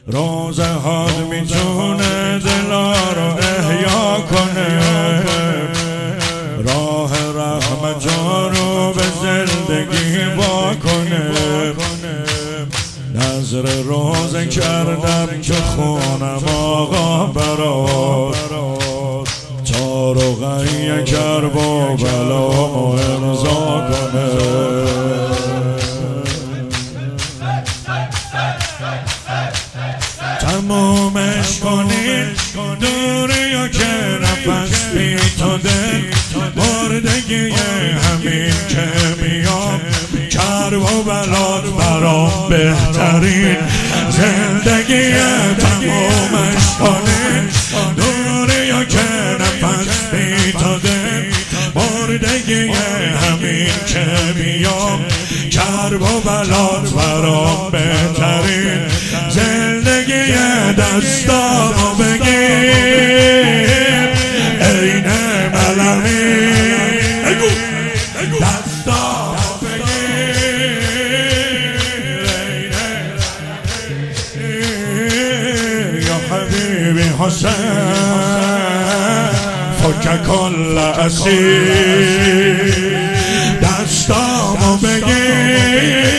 روز حال میتونه دلا رو احیا کنه، راه رحمت رو به زندگی واکنه. نظر روزه کردم که خونم آقا برات، تا رقیه کرب و بلامو امضا کنه. تمومش کنید دوریا که نفس بی تو دل، مردگی همین که میام کرب و بلات برام بهترین زندگی. تمومش کنید دوریا که نفس بی تو دل، مردگی همین که میام کرب و بلات برام بهترین زندگی. دستامو بگیر عین ملمی، دستامو بگیر یا حبیبی حسین فک کل اسیر. دستامو بگیر